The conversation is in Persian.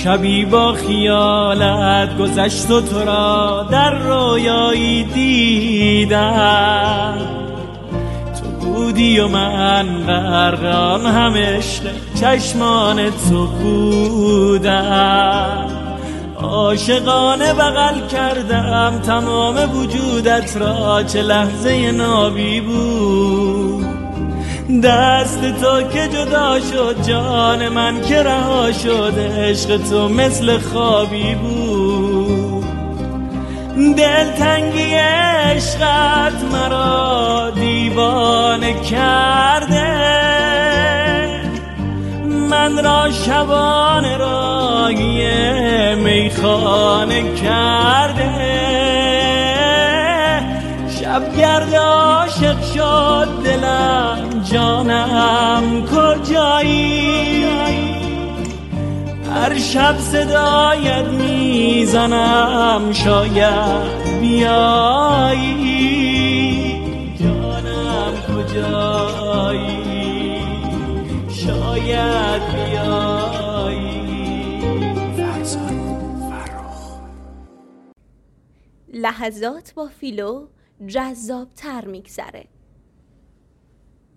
شبی با خیالت گذشت و تو را در رویایی دیدم، تو بودی و من غرق آن همه عشق چشمان تو بودم. عاشقانه بغل کردم تمام وجودت را، چه لحظه نابی بود. دست تو که جدا شد جان من که رها شد، عشق تو مثل خوابی بود. دلتنگی عشقت مرا دیوانه کرده، من را شبانه راهی میخانه کرده. شب گرد عاشق شد دلم، جانم کجایی؟ هر شب صدایت میزنم شاید بیایی. جانم کجایی؟ شاید بیایی. لحظات با فیلو جذاب تر میگذره.